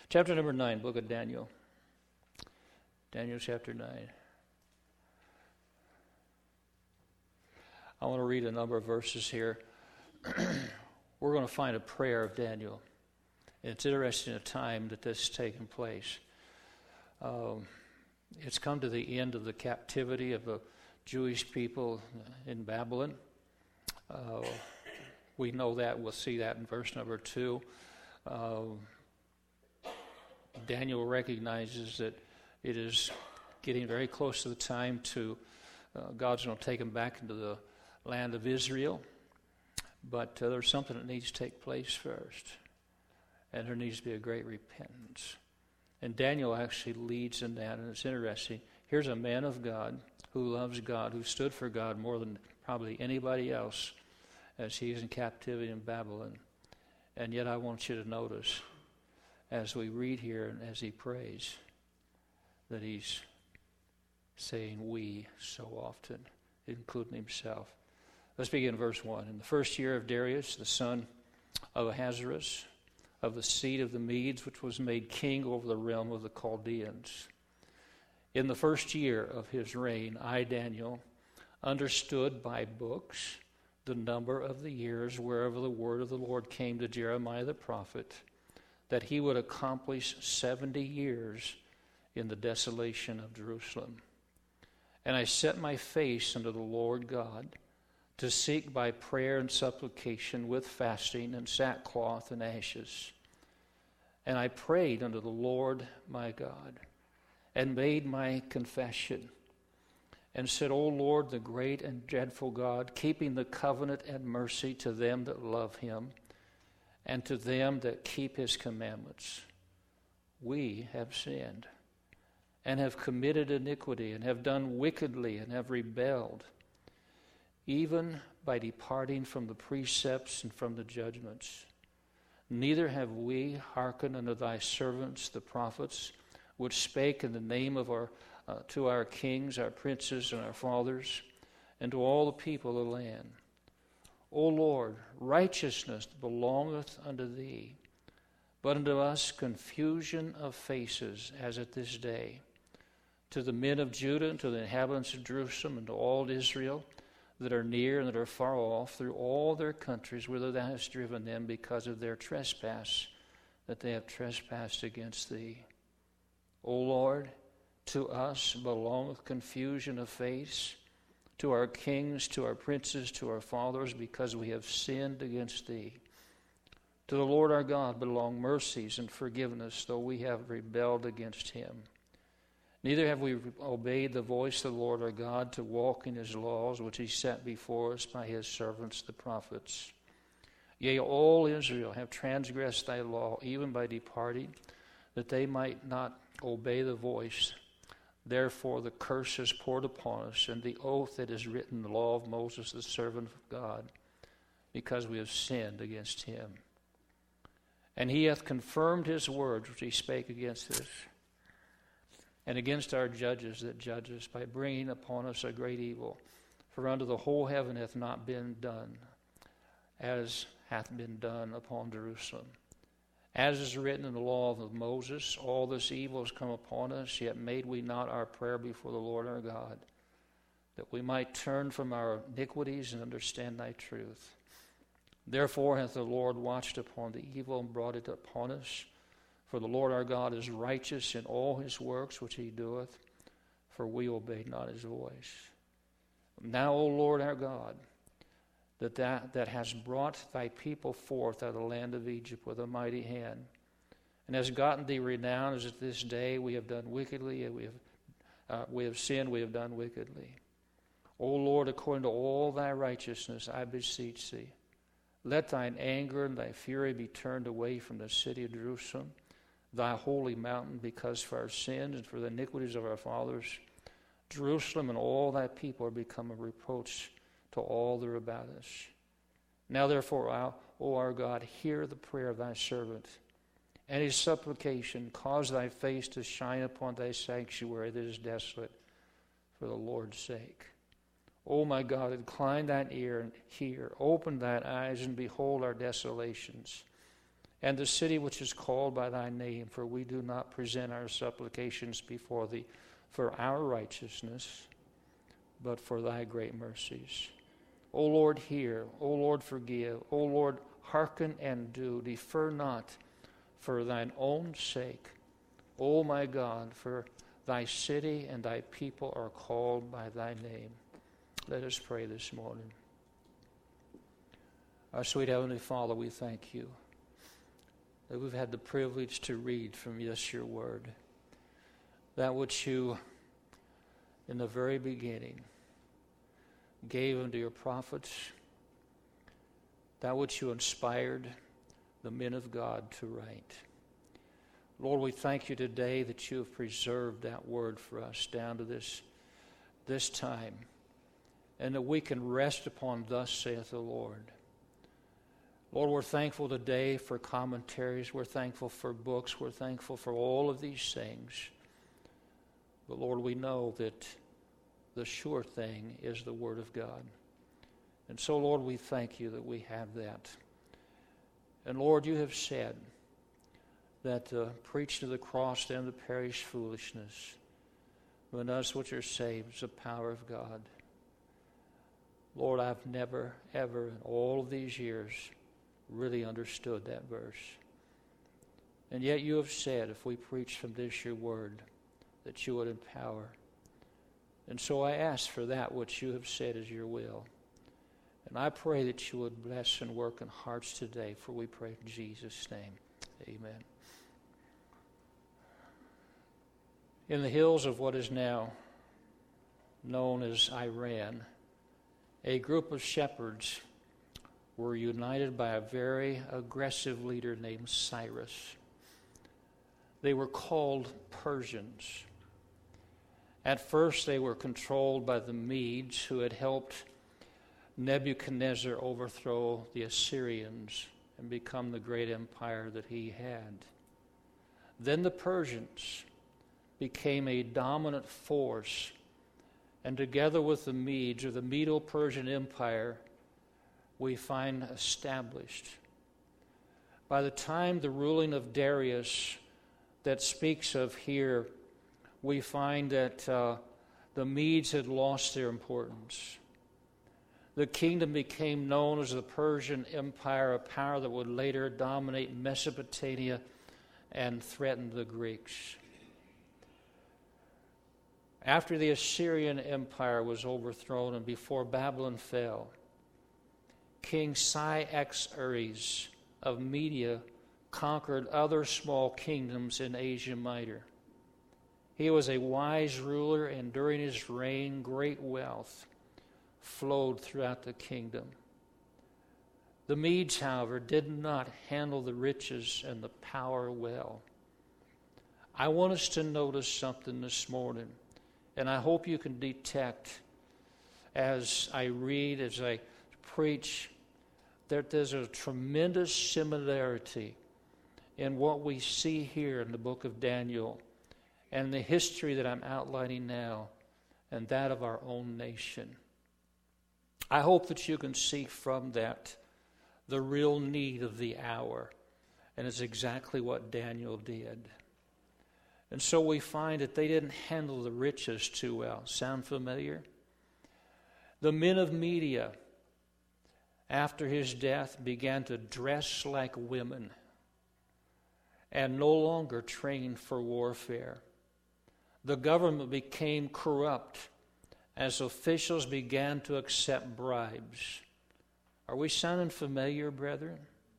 Chapter number 9, book of Daniel. Daniel chapter 9. I want to read a number of verses here. We're going to find a prayer of Daniel. It's interesting a time that this has taken place. It's come to the end of the captivity of the Jewish people in Babylon. We know that. We'll see that in verse number 2. Daniel recognizes that it is getting very close to the time to God's going to take him back into the land of Israel. But there's something that needs to take place first. And there needs to be a great repentance. And Daniel actually leads in that, and it's interesting. Here's a man of God who loves God, who stood for God more than probably anybody else as he's in captivity in Babylon. And yet I want you to notice, as we read here and as he prays, that he's saying we so often, including himself. Let's begin verse 1. In the first year of Darius, the son of Ahasuerus, of the seed of the Medes, which was made king over the realm of the Chaldeans. In the first year of his reign, I, Daniel, understood by books the number of the years wherever the word of the Lord came to Jeremiah the prophet, that he would accomplish 70 years in the desolation of Jerusalem. And I set my face unto the Lord God to seek by prayer and supplication with fasting and sackcloth and ashes. And I prayed unto the Lord my God and made my confession and said, O Lord, the great and dreadful God, keeping the covenant and mercy to them that love him and to them that keep his commandments. We have sinned and have committed iniquity and have done wickedly and have rebelled, even by departing from the precepts and from the judgments. Neither have we hearkened unto thy servants the prophets, which spake in the name of to our kings, our princes, and our fathers, and to all the people of the land. O Lord, righteousness belongeth unto thee, but unto us confusion of faces, as at this day. To the men of Judah, and to the inhabitants of Jerusalem, and to all Israel that are near and that are far off, through all their countries, whither thou hast driven them because of their trespass, that they have trespassed against thee. O Lord, to us belongeth confusion of face, to our kings, to our princes, to our fathers, because we have sinned against thee. To the Lord our God belong mercies and forgiveness, though we have rebelled against him. Neither have we obeyed the voice of the Lord our God to walk in his laws, which he set before us by his servants the prophets. Yea, all Israel have transgressed thy law, even by departing, that they might not obey the voice. Therefore the curse is poured upon us, and the oath that is written in the law of Moses, the servant of God, because we have sinned against him. And he hath confirmed his words which he spake against us, and against our judges that judge us, by bringing upon us a great evil. For unto the whole heaven hath not been done, as hath been done upon Jerusalem. As is written in the law of Moses, all this evil has come upon us, yet made we not our prayer before the Lord our God, that we might turn from our iniquities and understand thy truth. Therefore hath the Lord watched upon the evil and brought it upon us. For the Lord our God is righteous in all his works which he doeth, for we obeyed not his voice. Now, O Lord our God, that has brought thy people forth out of the land of Egypt with a mighty hand, and has gotten thee renown, as at this day we have done wickedly, and we have sinned, we have done wickedly. O Lord, according to all thy righteousness, I beseech thee, let thine anger and thy fury be turned away from the city of Jerusalem, thy holy mountain, because for our sins and for the iniquities of our fathers, Jerusalem and all thy people are become a reproach to all that are about us. Now therefore, O our God, hear the prayer of thy servant, and his supplication. Cause thy face to shine upon thy sanctuary that is desolate, for the Lord's sake. O my God, incline thine ear and hear. Open thine eyes and behold our desolations, and the city which is called by thy name, for we do not present our supplications before thee for our righteousness, but for thy great mercies. O Lord, hear. O Lord, forgive. O Lord, hearken and do. Defer not for thine own sake. O my God, for thy city and thy people are called by thy name. Let us pray this morning. Our sweet Heavenly Father, we thank you that we've had the privilege to read from your word. That which you, in the very beginning, gave unto your prophets, that which you inspired the men of God to write. Lord, we thank you today that you have preserved that word for us down to this time, and that we can rest upon thus saith the Lord. Lord, we're thankful today for commentaries. We're thankful for books. We're thankful for all of these things. But Lord, we know that the sure thing is the Word of God. And so, Lord, we thank you that we have that. And Lord, you have said that preaching of the cross and the perish foolishness, when us which are saved is the power of God. Lord, I've never, ever in all of these years really understood that verse. And yet you have said, if we preach from this your word, that you would empower. And so I ask for that which you have said is your will. And I pray that you would bless and work in hearts today, for we pray in Jesus' name. Amen. In the hills of what is now known as Iran, a group of shepherds were united by a very aggressive leader named Cyrus. They were called Persians. At first, they were controlled by the Medes, who had helped Nebuchadnezzar overthrow the Assyrians and become the great empire that he had. Then the Persians became a dominant force, and together with the Medes, or the Medo-Persian Empire, we find established. By the time the ruling of Darius that speaks of here, we find that the Medes had lost their importance. The kingdom became known as the Persian Empire, a power that would later dominate Mesopotamia and threaten the Greeks. After the Assyrian Empire was overthrown and before Babylon fell, King Cyaxares of Media conquered other small kingdoms in Asia Minor. He was a wise ruler, and during his reign, great wealth flowed throughout the kingdom. The Medes, however, did not handle the riches and the power well. I want us to notice something this morning, and I hope you can detect as I read, as I preach, that there's a tremendous similarity in what we see here in the book of Daniel and the history that I'm outlining now and that of our own nation. I hope that you can see from that the real need of the hour, and it's exactly what Daniel did. And so we find that they didn't handle the riches too well. Sound familiar? The men of Media, after his death, began to dress like women and no longer trained for warfare. The government became corrupt as officials began to accept bribes. Are we sounding familiar, brethren?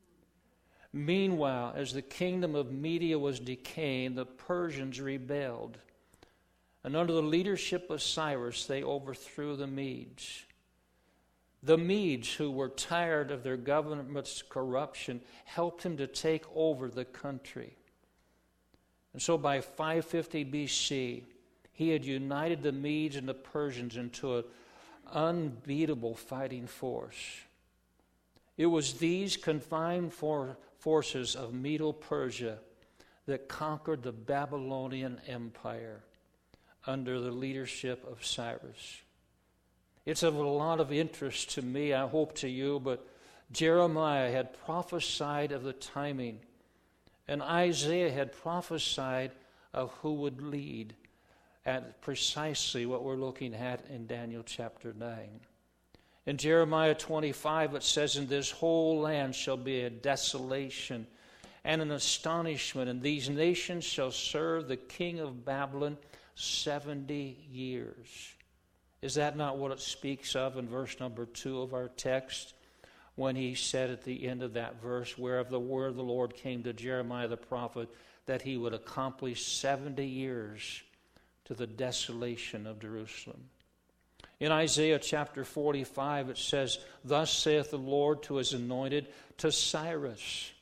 Meanwhile, as the kingdom of Media was decaying, the Persians rebelled. And under the leadership of Cyrus, they overthrew the Medes. The Medes, who were tired of their government's corruption, helped him to take over the country. And so by 550 BC, he had united the Medes and the Persians into an unbeatable fighting force. It was these confined forces of Medo-Persia that conquered the Babylonian Empire under the leadership of Cyrus. It's of a lot of interest to me, I hope to you, but Jeremiah had prophesied of the timing And Isaiah had prophesied of who would lead at precisely what we're looking at in Daniel chapter 9. In Jeremiah 25, it says, "And this whole land shall be a desolation and an astonishment, and these nations shall serve the king of Babylon 70 years. Is that not what it speaks of in verse number 2 of our text? When he said at the end of that verse, whereof the word of the Lord came to Jeremiah the prophet, that he would accomplish 70 years to the desolation of Jerusalem. In Isaiah chapter 45, it says, "Thus saith the Lord to his anointed, to Cyrus."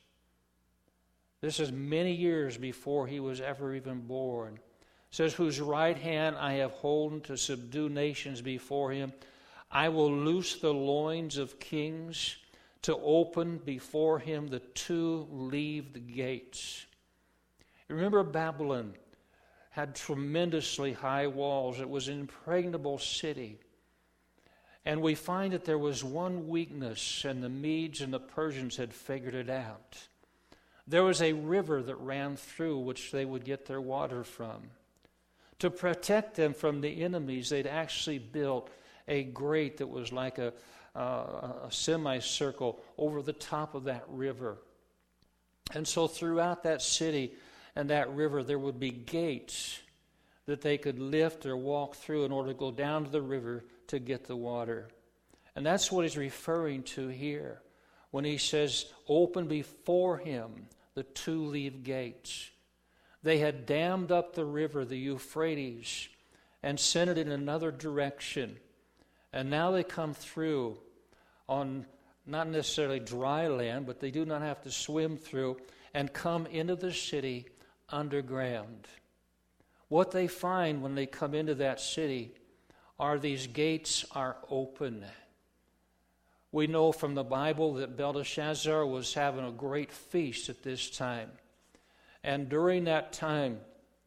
This is many years before he was ever even born. It says, "Whose right hand I have holden to subdue nations before him. I will loose the loins of kings, to open before him the two-leaved gates." Remember, Babylon had tremendously high walls. It was an impregnable city. And we find that there was one weakness, and the Medes and the Persians had figured it out. There was a river that ran through which they would get their water from. To protect them from the enemies, they'd actually built a grate that was like a semicircle over the top of that river. And so throughout that city and that river, there would be gates that they could lift or walk through in order to go down to the river to get the water. And that's what he's referring to here when he says, "Open before him the two-leaved gates." They had dammed up the river, the Euphrates, and sent it in another direction. And now they come through on not necessarily dry land, but they do not have to swim through, and come into the city underground. What they find when they come into that city are these gates are open. We know from the Bible that Belteshazzar was having a great feast at this time. And during that time,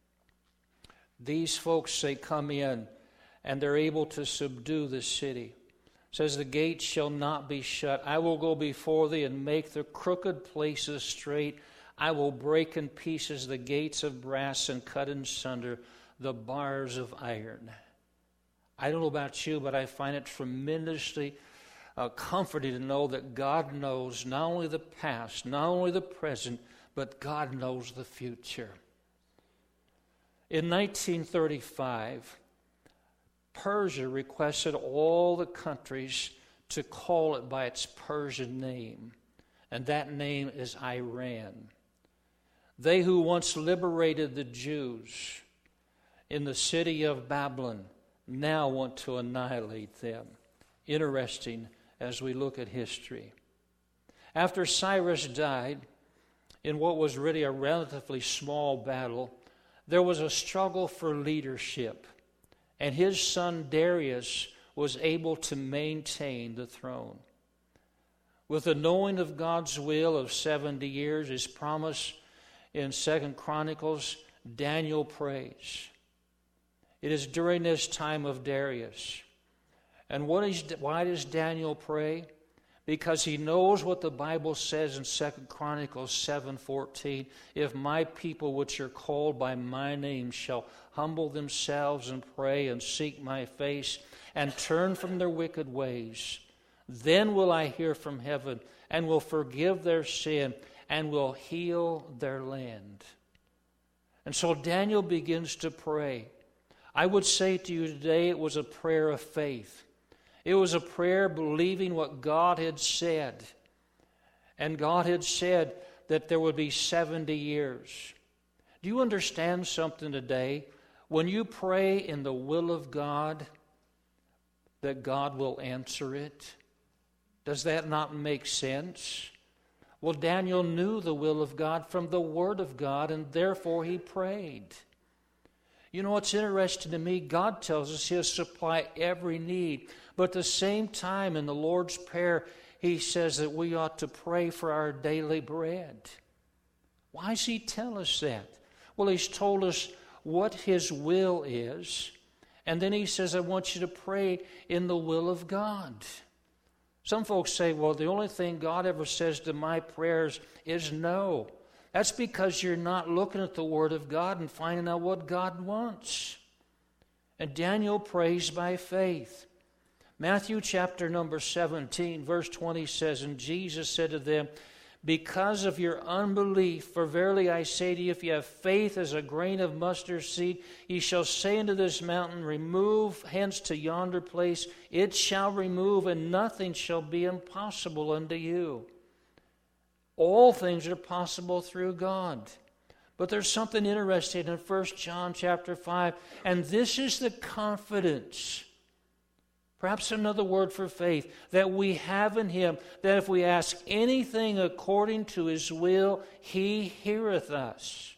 these folks, they come in and they're able to subdue the city. It says, "The gates shall not be shut. I will go before thee and make the crooked places straight. I will break in pieces the gates of brass and cut in sunder the bars of iron." I don't know about you, but I find it tremendously comforting to know that God knows not only the past, not only the present, but God knows the future. In 1935, Persia requested all the countries to call it by its Persian name, and that name is Iran. They who once liberated the Jews in the city of Babylon now want to annihilate them. Interesting as we look at history. After Cyrus died, in what was really a relatively small battle, there was a struggle for leadership, and his son Darius was able to maintain the throne. With the knowing of God's will of 70 years, his promise in 2 Chronicles, Daniel prays. It is during this time of Darius. And why does Daniel pray? Because he knows what the Bible says in 2 Chronicles 7:14. "If my people which are called by my name shall humble themselves and pray and seek my face and turn from their wicked ways, then will I hear from heaven and will forgive their sin and will heal their land." And so Daniel begins to pray. I would say to you today, it was a prayer of faith. It was a prayer believing what God had said. And God had said that there would be 70 years. Do you understand something today? When you pray in the will of God, that God will answer it. Does that not make sense? Well, Daniel knew the will of God from the Word of God, and therefore he prayed. You know what's interesting to me? God tells us He'll supply every need. But at the same time, in the Lord's Prayer, He says that we ought to pray for our daily bread. Why does He tell us that? Well, He's told us what His will is. And then He says, I want you to pray in the will of God. Some folks say, well, the only thing God ever says to my prayers is no. That's because you're not looking at the Word of God and finding out what God wants. And Daniel prays by faith. Matthew chapter number 17, verse 20 says, and Jesus said to them, because of your unbelief, for verily I say to you, if you have faith as a grain of mustard seed, ye shall say unto this mountain, remove hence to yonder place, it shall remove, and nothing shall be impossible unto you. All things are possible through God. But there's something interesting in 1 John chapter 5, and this is the confidence, perhaps another word for faith, that we have in Him, that if we ask anything according to His will, He heareth us.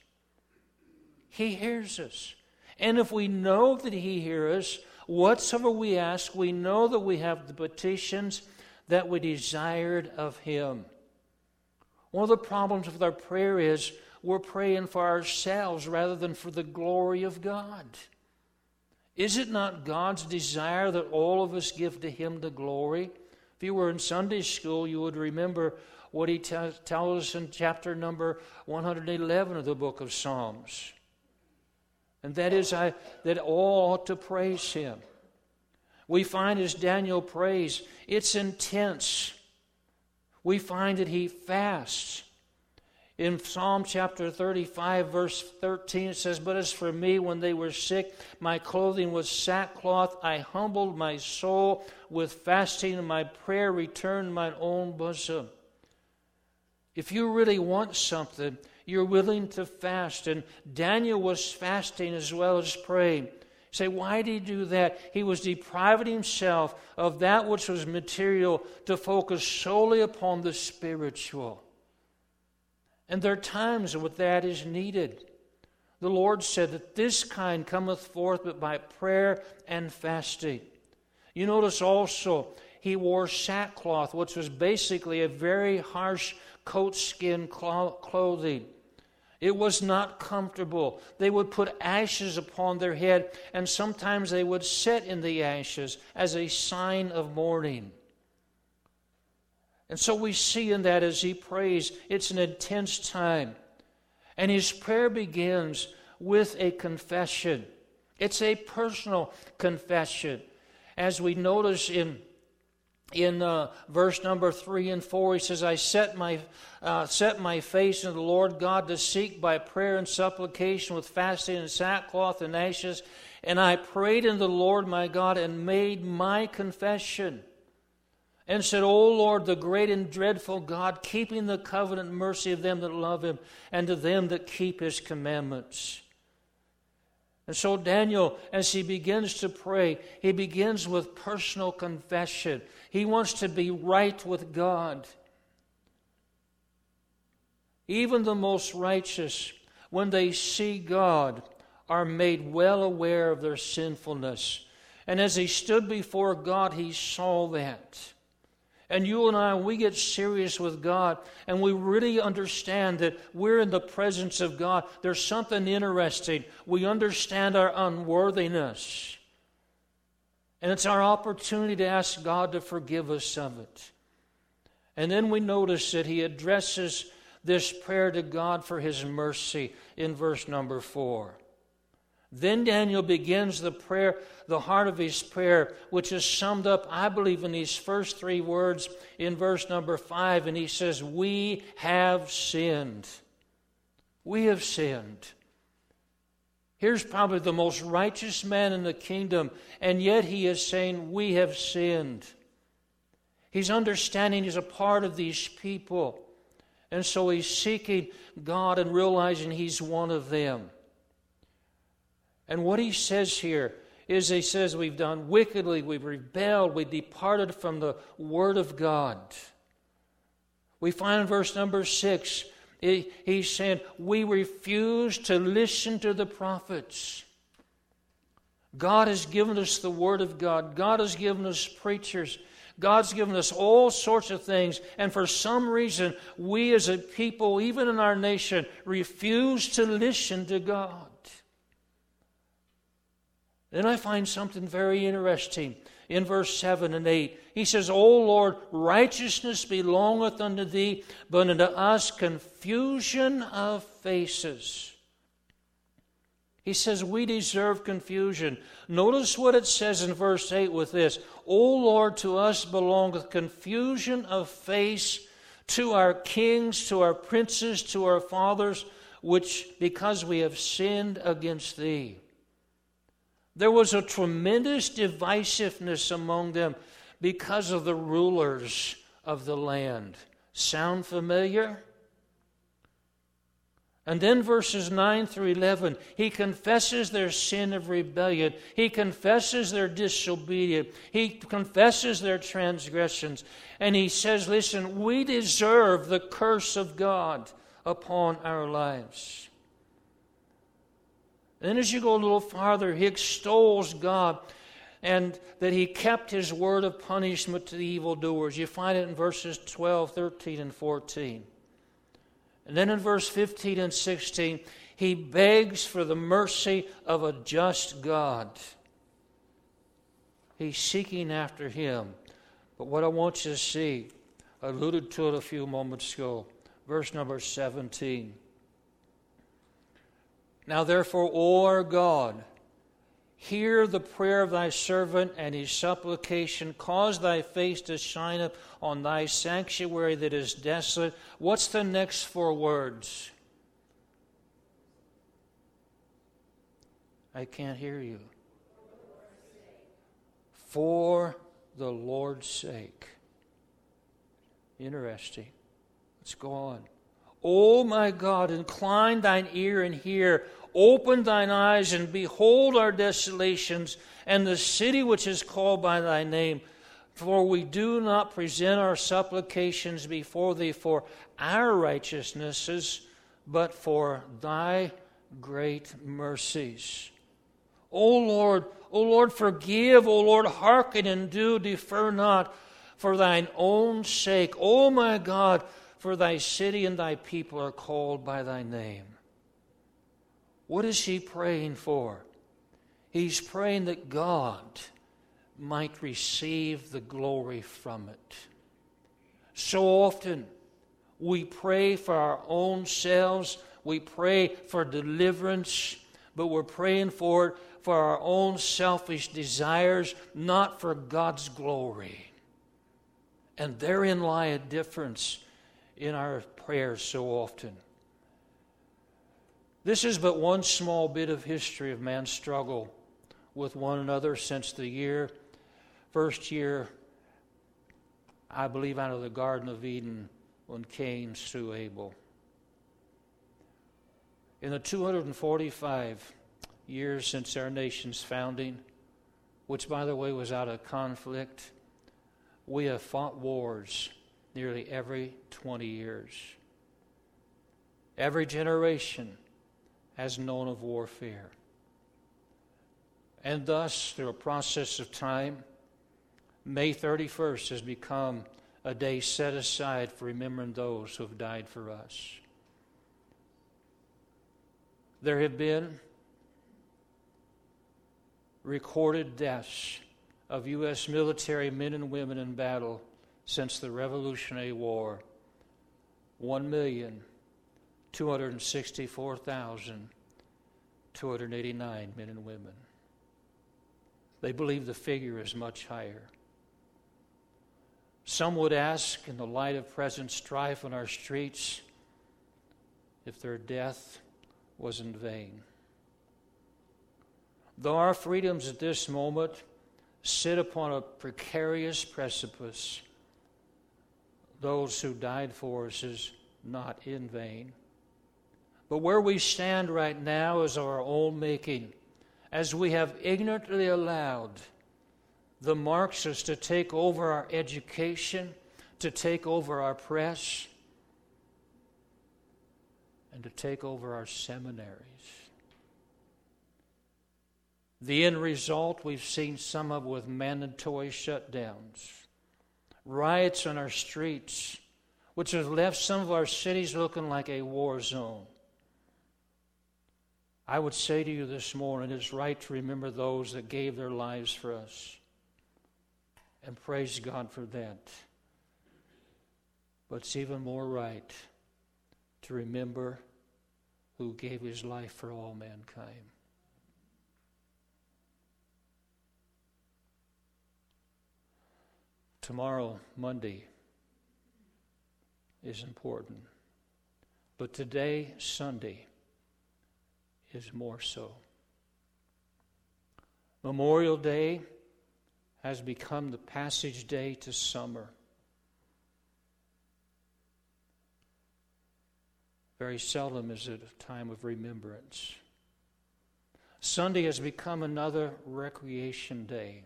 He hears us. And if we know that He hears us, whatsoever we ask, we know that we have the petitions that we desired of Him. One of the problems with our prayer is we're praying for ourselves rather than for the glory of God. Is it not God's desire that all of us give to Him the glory? If you were in Sunday school, you would remember what He tells us in chapter number 111 of the book of Psalms. And that is that all ought to praise Him. We find as Daniel prays, it's intense. We find that he fasts. In Psalm chapter 35, verse 13, it says, but as for me, when they were sick, my clothing was sackcloth. I humbled my soul with fasting, and my prayer returned mine own bosom. If you really want something, you're willing to fast. And Daniel was fasting as well as praying. Say, why did he do that? He was depriving himself of that which was material to focus solely upon the spiritual. And there are times when that is needed. The Lord said that this kind cometh forth but by prayer and fasting. You notice also he wore sackcloth, which was basically a very harsh coat skin clothing. It was not comfortable. They would put ashes upon their head, and sometimes they would sit in the ashes as a sign of mourning. And so we see in that as he prays, it's an intense time. And his prayer begins with a confession. It's a personal confession. As we notice in verse number 3 and 4, he says, I set my face into the Lord God to seek by prayer and supplication with fasting and sackcloth and ashes. And I prayed in the Lord my God and made my confession. And said, O Lord, the great and dreadful God, keeping the covenant and mercy of them that love Him, and to them that keep His commandments. And so Daniel, as he begins to pray, he begins with personal confession. He wants to be right with God. Even the most righteous, when they see God, are made well aware of their sinfulness. And as he stood before God, he saw that. And you and I, we get serious with God, and we really understand that we're in the presence of God. There's something interesting. We understand our unworthiness. And it's our opportunity to ask God to forgive us of it. And then we notice that he addresses this prayer to God for His mercy in verse number 4. Then Daniel begins the prayer, the heart of his prayer, which is summed up, I believe, in these first 3 words in verse number 5. And he says, we have sinned. We have sinned. Here's probably the most righteous man in the kingdom, and yet he is saying, we have sinned. He's understanding he's a part of these people. And so he's seeking God and realizing he's one of them. And what he says here is, he says, we've done wickedly, we've rebelled, we departed from the Word of God. We find in verse number 6, he's saying, we refuse to listen to the prophets. God has given us the Word of God. God has given us preachers. God's given us all sorts of things. And for some reason, we as a people, even in our nation, refuse to listen to God. Then I find something very interesting in verse 7 and 8. He says, O Lord, righteousness belongeth unto thee, but unto us confusion of faces. He says we deserve confusion. Notice what it says in verse 8 with this. O Lord, to us belongeth confusion of face, to our kings, to our princes, to our fathers, which because we have sinned against thee. There was a tremendous divisiveness among them because of the rulers of the land. Sound familiar? And then verses 9 through 11, he confesses their sin of rebellion. He confesses their disobedience. He confesses their transgressions. And he says, listen, we deserve the curse of God upon our lives. Then as you go a little farther, he extols God and that he kept his word of punishment to the evildoers. You find it in verses 12, 13, and 14. And then in verse 15 and 16, he begs for the mercy of a just God. He's seeking after him. But what I want you to see, I alluded to it a few moments ago, verse number 17. Now therefore, O our God, hear the prayer of thy servant and his supplication. Cause thy face to shine up on thy sanctuary that is desolate. What's the next four words? I can't hear you. For the Lord's sake. Interesting. Let's go on. O my God, incline thine ear and hear. Open thine eyes and behold our desolations and the city which is called by thy name. For we do not present our supplications before thee for our righteousnesses, but for thy great mercies. O Lord, forgive. O Lord, hearken and do, defer not, for thine own sake. O my God, for thy city and thy people are called by thy name. What is he praying for? He's praying that God might receive the glory from it. So often we pray for our own selves, we pray for deliverance, but we're praying for it for our own selfish desires, not for God's glory. And therein lie a difference in our prayers so often. This is but one small bit of history of man's struggle with one another since the first year, I believe, out of the Garden of Eden when Cain slew Abel. In the 245 years since our nation's founding, which, by the way, was out of conflict, we have fought wars nearly every 20 years. Every generation has known of warfare. And thus, through a process of time, May 31st has become a day set aside for remembering those who have died for us. There have been recorded deaths of U.S. military men and women in battle since the Revolutionary War. 1,264,289 men and women. They believe the figure is much higher. Some would ask, in the light of present strife on our streets, if their death was in vain. Though our freedoms at this moment sit upon a precarious precipice, those who died for us is not in vain. But where we stand right now is our own making, as we have ignorantly allowed the Marxists to take over our education, to take over our press, and to take over our seminaries. The end result we've seen some of with mandatory shutdowns, riots on our streets, which have left some of our cities looking like a war zone. I would say to you this morning, it's right to remember those that gave their lives for us. And praise God for that. But it's even more right to remember who gave his life for all mankind. Tomorrow, Monday, is important. But today, Sunday, is more so. Memorial Day has become the passage day to summer. Very seldom is it a time of remembrance. Sunday has become another recreation day.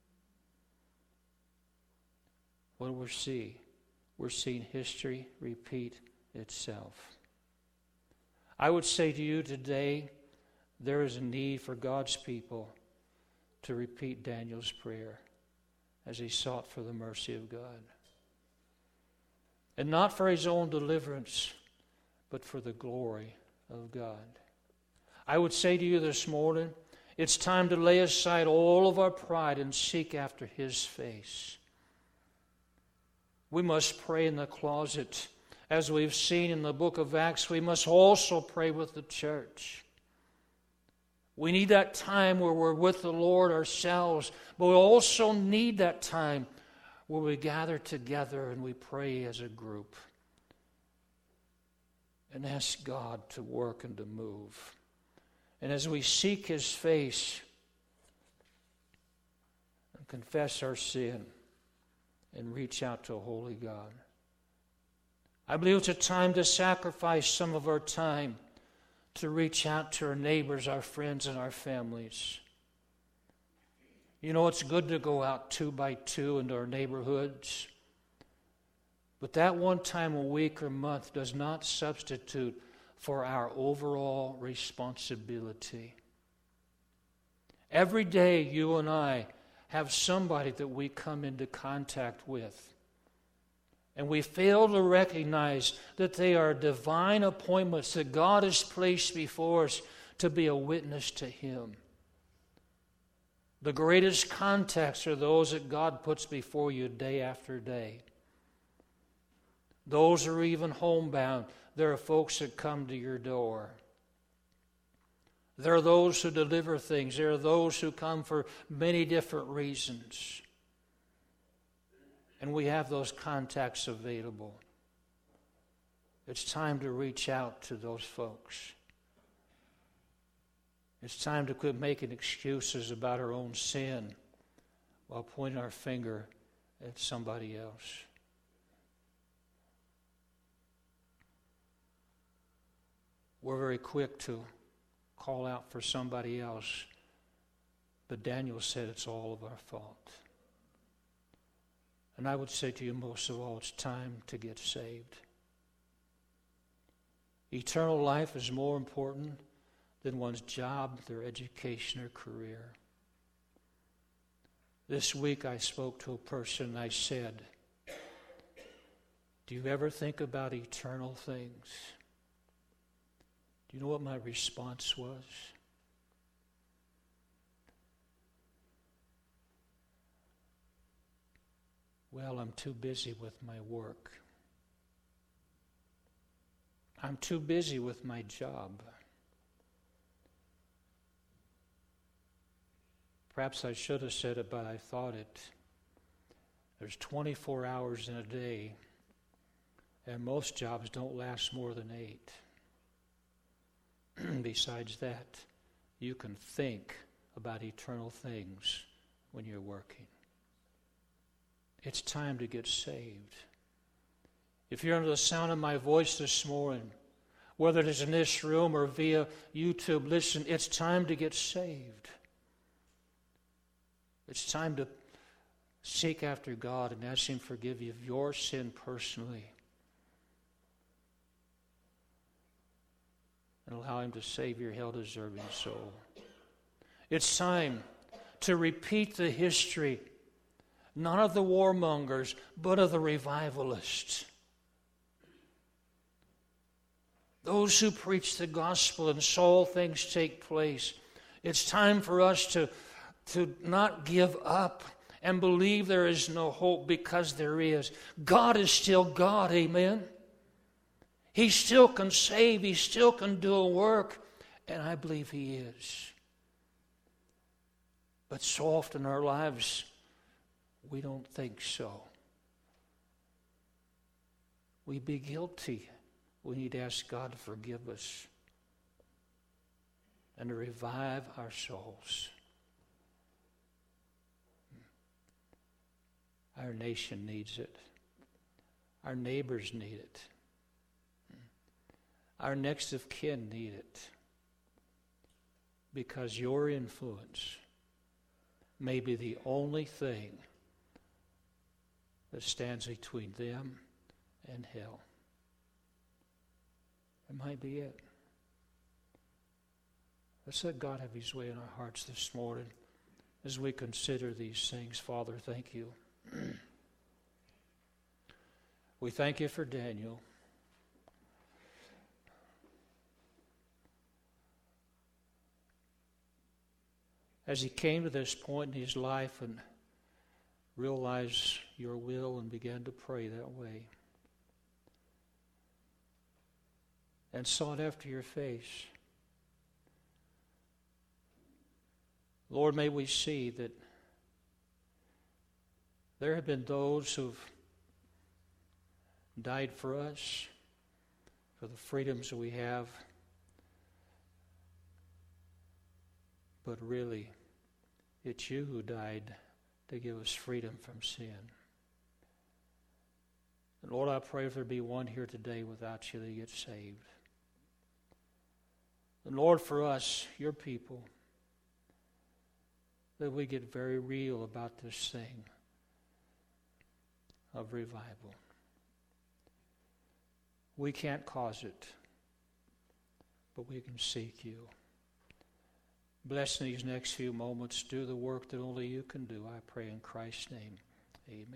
What do we see? We're seeing history repeat itself. I would say to you today, there is a need for God's people to repeat Daniel's prayer as he sought for the mercy of God. And not for his own deliverance, but for the glory of God. I would say to you this morning, it's time to lay aside all of our pride and seek after his face. We must pray in the closet. As we've seen in the book of Acts, we must also pray with the church. We need that time where we're with the Lord ourselves, but we also need that time where we gather together and we pray as a group and ask God to work and to move. And as we seek his face and confess our sin and reach out to a holy God, I believe it's a time to sacrifice some of our time to reach out to our neighbors, our friends, and our families. You know, it's good to go out 2 by 2 into our neighborhoods, but that one time a week or month does not substitute for our overall responsibility. Every day you and I have somebody that we come into contact with, and we fail to recognize that they are divine appointments that God has placed before us to be a witness to him. The greatest contacts are those that God puts before you day after day. Those who are even homebound, there are folks that come to your door. There are those who deliver things. There are those who come for many different reasons. And we have those contacts available. It's time to reach out to those folks. It's time to quit making excuses about our own sin while pointing our finger at somebody else. We're very quick to call out for somebody else, but Daniel said it's all of our fault. And I would say to you, most of all, it's time to get saved. Eternal life is more important than one's job, their education, or career. This week I spoke to a person and I said, do you ever think about eternal things? Do you know what my response was? Well, I'm too busy with my work. I'm too busy with my job. Perhaps I should have said it, but I thought it. There's 24 hours in a day, and most jobs don't last more than 8. Besides that, you can think about eternal things when you're working. It's time to get saved. If you're under the sound of my voice this morning, whether it is in this room or via YouTube, listen, it's time to get saved. It's time to seek after God and ask him to forgive you of your sin personally. And allow him to save your hell-deserving soul. It's time to repeat the history, not of the warmongers, but of the revivalists. Those who preach the gospel and saw things take place. It's time for us to not give up and believe there is no hope, because there is. God is still God, amen? He still can save, He still can do a work, and I believe He is. But so often in our lives, we don't think so. We be guilty. We need to ask God to forgive us and to revive our souls. Our nation needs it. Our neighbors need it. Our next of kin need it. Because your influence may be the only thing that stands between them and hell. It might be it. Let's let God have His way in our hearts this morning as we consider these things. Father, thank You. We thank You for Daniel. As he came to this point in his life and realized Your will and began to pray that way and sought after Your face, Lord, may we see that there have been those who've died for us, for the freedoms that we have, but really, it's You who died to give us freedom from sin. And Lord, I pray if there be one here today without You, they get saved. And Lord, for us, Your people, that we get very real about this thing of revival. We can't cause it, but we can seek You. Bless these next few moments. Do the work that only You can do. I pray in Christ's name. Amen.